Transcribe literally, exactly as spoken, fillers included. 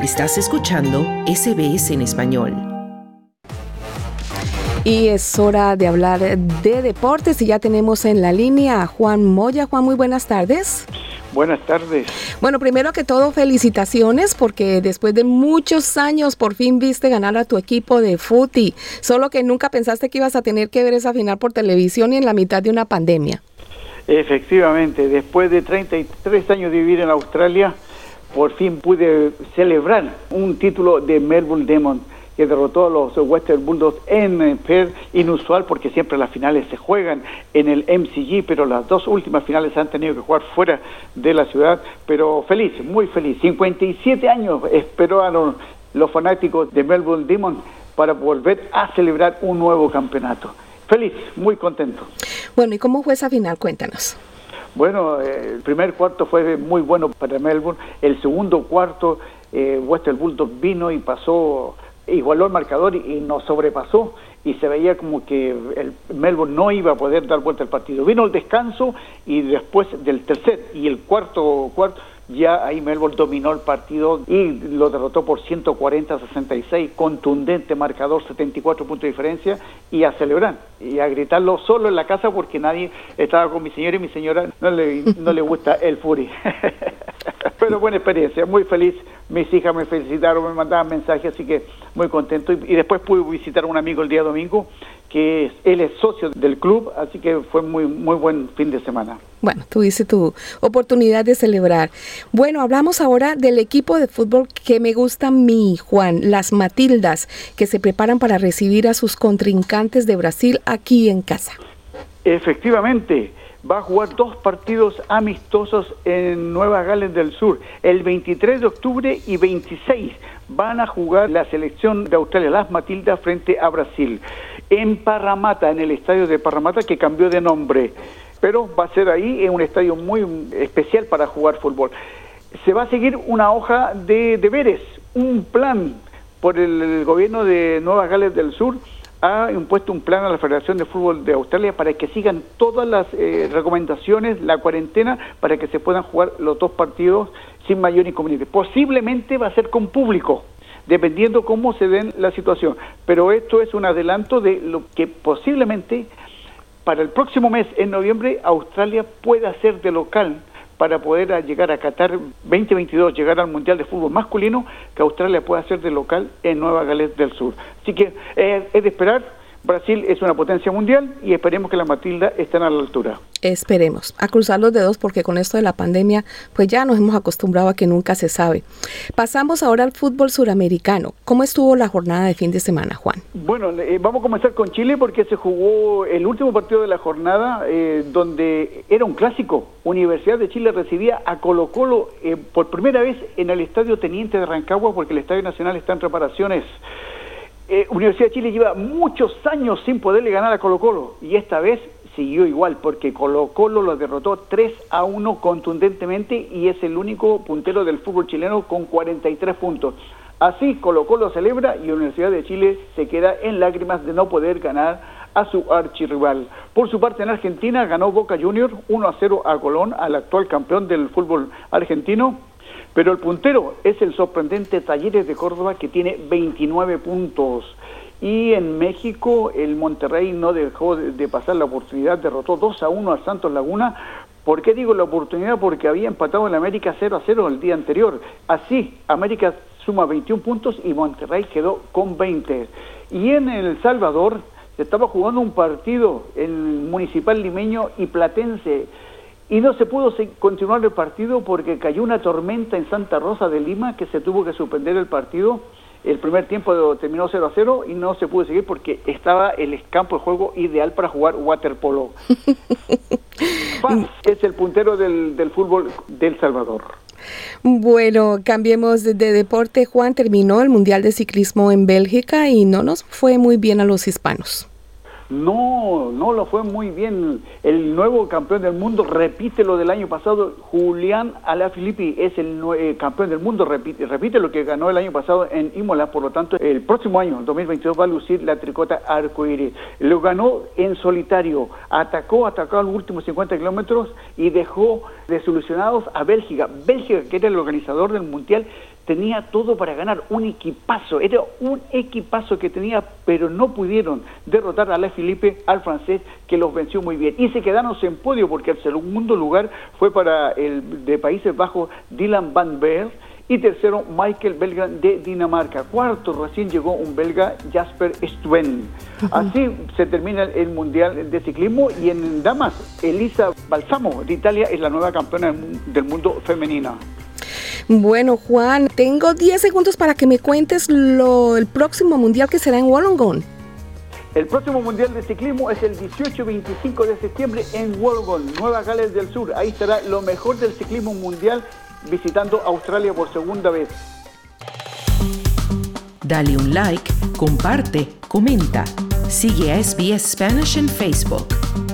Estás escuchando S B S en español. Y es hora de hablar de deportes y ya tenemos en la línea a Juan Moya. Juan, muy buenas tardes. Buenas tardes. Bueno, primero que todo, felicitaciones porque después de muchos años por fin viste ganar a tu equipo de fútbol, solo que nunca pensaste que ibas a tener que ver esa final por televisión y en la mitad de una pandemia. Efectivamente, después de treinta y tres años de vivir en Australia, por fin pude celebrar un título de Melbourne Demons, que derrotó a los Western Bulldogs en Perth, inusual porque siempre las finales se juegan en el M C G, pero las dos últimas finales se han tenido que jugar fuera de la ciudad, pero feliz, muy feliz. cincuenta y siete años esperaron los fanáticos de Melbourne Demons para volver a celebrar un nuevo campeonato. Feliz, muy contento. Bueno, ¿y cómo fue esa final? Cuéntanos. Bueno, eh, el primer cuarto fue muy bueno para Melbourne, el segundo cuarto eh, Western Bulldogs vino y pasó, igualó el marcador y, y nos sobrepasó y se veía como que el Melbourne no iba a poder dar vuelta al partido. Vino el descanso y después del tercer y el cuarto cuarto ya ahí Melbourne dominó el partido y lo derrotó por ciento cuarenta a sesenta y seis, contundente marcador, setenta y cuatro puntos de diferencia, y a celebrar y a gritarlo solo en la casa porque nadie estaba con mi señora y mi señora no le, no le gusta el fútbol. Pero buena experiencia, muy feliz. Mis hijas me felicitaron, me mandaban mensajes, así que muy contento. Y, y después pude visitar a un amigo el día domingo, que es, él es socio del club, así que fue muy muy buen fin de semana. Bueno, tuviste tu oportunidad de celebrar. Bueno, hablamos ahora del equipo de fútbol que me gusta a mí, Juan, las Matildas, que se preparan para recibir a sus contrincantes de Brasil aquí en casa. Efectivamente. Va a jugar dos partidos amistosos en Nueva Gales del Sur. El veintitrés de octubre y veintiséis van a jugar la selección de Australia, las Matildas, frente a Brasil. En Parramatta, en el estadio de Parramatta, que cambió de nombre. Pero va a ser ahí, en un estadio muy especial para jugar fútbol. Se va a seguir una hoja de deberes, un plan por el gobierno de Nueva Gales del Sur. Ha impuesto un plan a la Federación de Fútbol de Australia para que sigan todas las eh, recomendaciones, la cuarentena, para que se puedan jugar los dos partidos sin mayor inconveniente. Posiblemente va a ser con público, dependiendo cómo se den la situación. Pero esto es un adelanto de lo que posiblemente para el próximo mes, en noviembre, Australia pueda hacer de local para poder llegar a Qatar veinte veintidós, llegar al Mundial de Fútbol Masculino, que Australia pueda hacer de local en Nueva Gales del Sur. Así que eh, es de esperar. Brasil es una potencia mundial y esperemos que las Matildas estén a la altura. Esperemos, a cruzar los dedos porque con esto de la pandemia pues ya nos hemos acostumbrado a que nunca se sabe. Pasamos ahora al fútbol suramericano. ¿Cómo estuvo la jornada de fin de semana, Juan? Bueno, eh, vamos a comenzar con Chile porque se jugó el último partido de la jornada eh, donde era un clásico. Universidad de Chile recibía a Colo-Colo eh, por primera vez en el Estadio Teniente de Rancagua porque el Estadio Nacional está en reparaciones. Eh, Universidad de Chile lleva muchos años sin poderle ganar a Colo-Colo y esta vez siguió igual porque Colo-Colo lo derrotó tres a uno contundentemente y es el único puntero del fútbol chileno con cuarenta y tres puntos. Así Colo-Colo celebra y Universidad de Chile se queda en lágrimas de no poder ganar a su archirrival. Por su parte en Argentina ganó Boca Juniors uno a cero a Colón, al actual campeón del fútbol argentino. Pero el puntero es el sorprendente Talleres de Córdoba que tiene veintinueve puntos. Y en México el Monterrey no dejó de pasar la oportunidad, derrotó dos a uno al Santos Laguna. ¿Por qué digo la oportunidad? Porque había empatado en América cero a cero el día anterior. Así, América suma veintiún puntos y Monterrey quedó con veinte. Y en El Salvador se estaba jugando un partido, el Municipal Limeño y Platense. Y no se pudo continuar el partido porque cayó una tormenta en Santa Rosa de Lima que se tuvo que suspender el partido. El primer tiempo terminó cero a cero y no se pudo seguir porque estaba el campo de juego ideal para jugar waterpolo. Paz es el puntero del, del fútbol del Salvador. Bueno, cambiemos de, de deporte. Juan, terminó el Mundial de Ciclismo en Bélgica y no nos fue muy bien a los hispanos. No, no lo fue muy bien. El nuevo campeón del mundo repite lo del año pasado. Julián Alaphilippe es el eh, campeón del mundo, repite, repite lo que ganó el año pasado en Imola. Por lo tanto, el próximo año, dos mil veintidós, va a lucir la tricota arcoíris. Lo ganó en solitario, atacó, atacó a los últimos cincuenta kilómetros y dejó desilusionados a Bélgica. Bélgica, que era el organizador del Mundial, tenía todo para ganar, un equipazo, era un equipazo que tenía, pero no pudieron derrotar a Alaphilippe, al francés, que los venció muy bien. Y se quedaron en podio porque el segundo lugar fue para el de Países Bajos, Dylan van Baarle, y tercero, Michael Belgran de Dinamarca. Cuarto, recién llegó un belga, Jasper Stuyven. Uh-huh. Así se termina el Mundial de Ciclismo. Y en damas, Elisa Balsamo de Italia es la nueva campeona del mundo femenina. Bueno, Juan, tengo diez segundos para que me cuentes lo, el próximo Mundial que será en Wollongong. El próximo Mundial de Ciclismo es el dieciocho y veinticinco de septiembre en Wollongong, Nueva Gales del Sur. Ahí estará lo mejor del ciclismo mundial, visitando Australia por segunda vez. Dale un like, comparte, comenta. Sigue a S B S Spanish en Facebook.